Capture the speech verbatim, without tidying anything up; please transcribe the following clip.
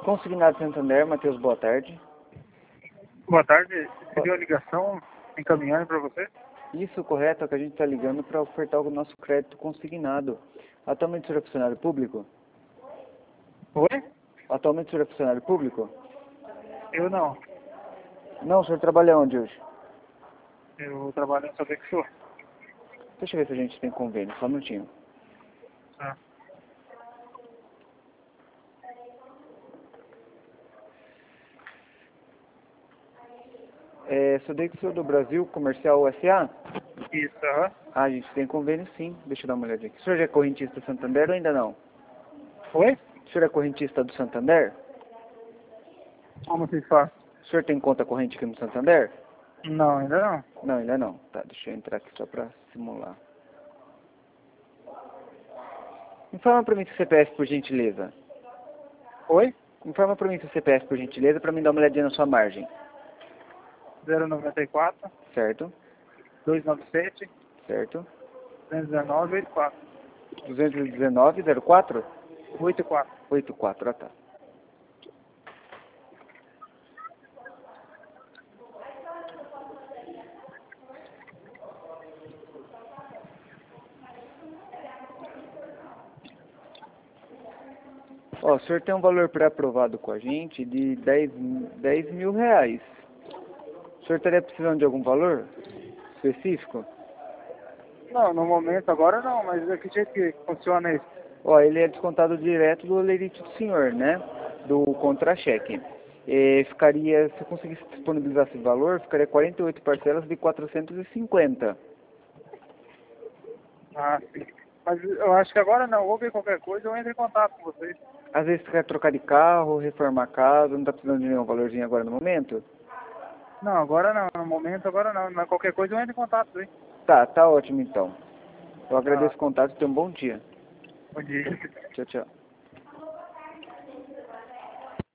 Consignado Santander, Matheus, boa tarde. Boa tarde, recebeu a ligação encaminhando para você? Isso, correto, é que a gente está ligando para ofertar o nosso crédito consignado. Atualmente o senhor é funcionário público? Oi? Atualmente o senhor é funcionário público? Eu não. Não, o senhor trabalha onde hoje? Eu trabalho em Sodexo Show. Deixa eu ver se a gente tem convênio, só um minutinho. Ah. É, Sodexo do Brasil Comercial S A? Isso, aham. Ah, a gente tem convênio sim, deixa eu dar uma olhadinha aqui. O senhor já é correntista do Santander ou ainda não? Oi? O senhor é correntista do Santander? Como se faz? O senhor tem conta corrente aqui no Santander? Não, ainda não. Não, ainda não. Tá, deixa eu entrar aqui só para simular. Informa para mim seu C P F, por gentileza. Oi? Informa para mim seu C P F, por gentileza, para mim dar uma olhadinha na sua margem. zero nove quatro, Certo? dois nove sete, Certo? duzentos e dezenove, oitenta e quatro. duzentos e dezenove, zero quatro? oitenta e quatro. oitenta e quatro, ah tá. Ó, o senhor tem um valor pré-aprovado com a gente de dez mil reais. O senhor estaria precisando de algum valor específico? Não, no momento agora não, mas de que jeito que funciona isso? Ó, ele é descontado direto do lerite do senhor, né? Do contra-cheque. E ficaria, se eu conseguisse disponibilizar esse valor, ficaria quarenta e oito parcelas de quatrocentos e cinquenta. Ah, sim. Mas eu acho que agora não, vou ver qualquer coisa, eu entro em contato com vocês. Às vezes você quer trocar de carro, reformar a casa, não está precisando de nenhum valorzinho agora no momento? Não, agora não, no momento agora não, mas qualquer coisa eu entro em contato, hein? Tá, tá ótimo então. Eu Tá, agradeço o contato e tenha um bom dia. bom dia. Tchau, tchau.